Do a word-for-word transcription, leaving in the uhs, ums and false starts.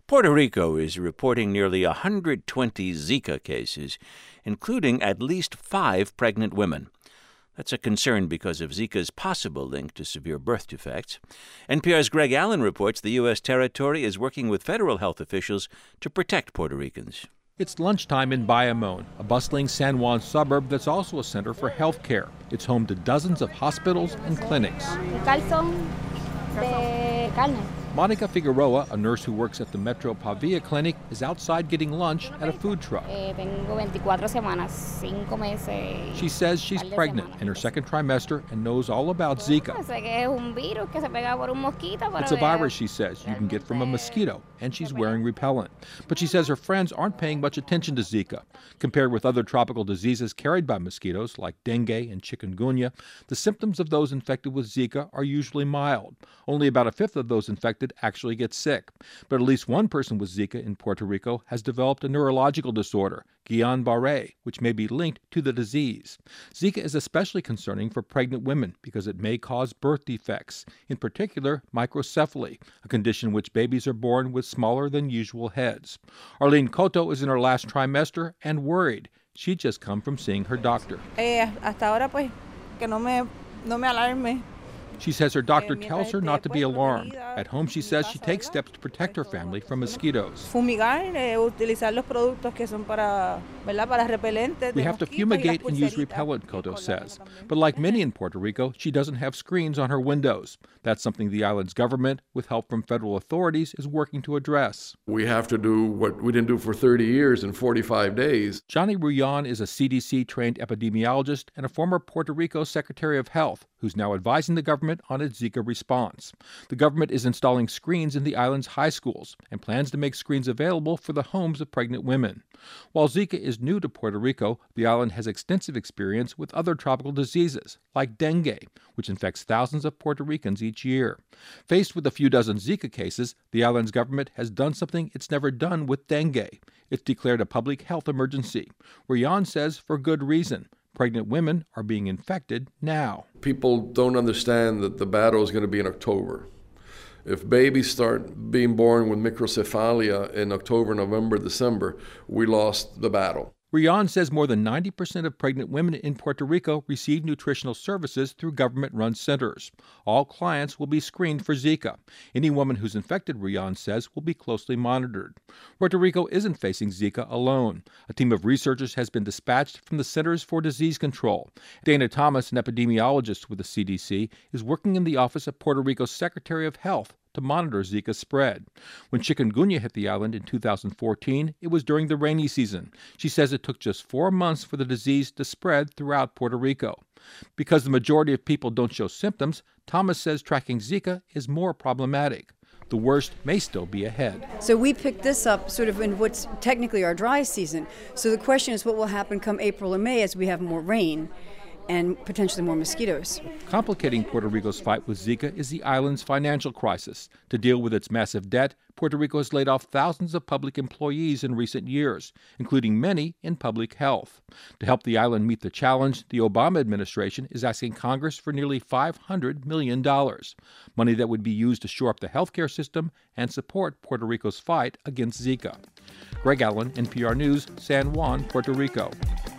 Puerto Rico is reporting nearly one hundred twenty Zika cases, including at least five pregnant women. That's a concern because of Zika's possible link to severe birth defects. N P R's Greg Allen reports the U S territory is working with federal health officials to protect Puerto Ricans. It's lunchtime in Bayamón, a bustling San Juan suburb that's also a center for health care. It's home to dozens of hospitals and clinics. Monica Figueroa, a nurse who works at the Metro Pavia Clinic, is outside getting lunch at a food truck. She says she's pregnant in her second trimester and knows all about Zika. It's a virus, she says, you can get from a mosquito, and she's wearing repellent. But she says her friends aren't paying much attention to Zika. Compared with other tropical diseases carried by mosquitoes like dengue and chikungunya, the symptoms of those infected with Zika are usually mild. Only about a fifth of those infected actually get sick. But at least one person with Zika in Puerto Rico has developed a neurological disorder, Guillain-Barré, which may be linked to the disease. Zika is especially concerning for pregnant women because it may cause birth defects, in particular microcephaly, a condition in which babies are born with smaller than usual heads. Arlene Cotto is in her last trimester and worried. She'd just come from seeing her doctor. Eh, hasta ahora, pues, que no me, no me alarme. She says her doctor tells her not to be alarmed. At home, she says she takes steps to protect her family from mosquitoes. We have to fumigate and use repellent, Cotto says. But like many in Puerto Rico, she doesn't have screens on her windows. That's something the island's government, with help from federal authorities, is working to address. We have to do what we didn't do for thirty years in forty-five days. Johnny Ruyan is a C D C-trained epidemiologist and a former Puerto Rico Secretary of Health, who's now advising the government on its Zika response. The government is installing screens in the island's high schools and plans to make screens available for the homes of pregnant women. While Zika is new to Puerto Rico, the island has extensive experience with other tropical diseases, like dengue, which infects thousands of Puerto Ricans each year. Faced with a few dozen Zika cases, the island's government has done something it's never done with dengue. It's declared a public health emergency. Ruyan says for good reason. Pregnant women are being infected now. People don't understand that the battle is going to be in October. If babies start being born with microcephalia in October, November, December, we lost the battle. Ruyan says more than ninety percent of pregnant women in Puerto Rico receive nutritional services through government-run centers. All clients will be screened for Zika. Any woman who's infected, Ruyan says, will be closely monitored. Puerto Rico isn't facing Zika alone. A team of researchers has been dispatched from the Centers for Disease Control. Dana Thomas, an epidemiologist with the C D C, is working in the office of Puerto Rico's Secretary of Health to monitor Zika spread. When chikungunya hit the island in two thousand fourteen, it was during the rainy season. She says it took just four months for the disease to spread throughout Puerto Rico. Because the majority of people don't show symptoms, Thomas says tracking Zika is more problematic. The worst may still be ahead. So we picked this up sort of in what's technically our dry season. So the question is what will happen come April or May as we have more rain and potentially more mosquitoes. Complicating Puerto Rico's fight with Zika is the island's financial crisis. To deal with its massive debt, Puerto Rico has laid off thousands of public employees in recent years, including many in public health. To help the island meet the challenge, the Obama administration is asking Congress for nearly five hundred million dollars, money that would be used to shore up the healthcare system and support Puerto Rico's fight against Zika. Greg Allen, N P R News, San Juan, Puerto Rico.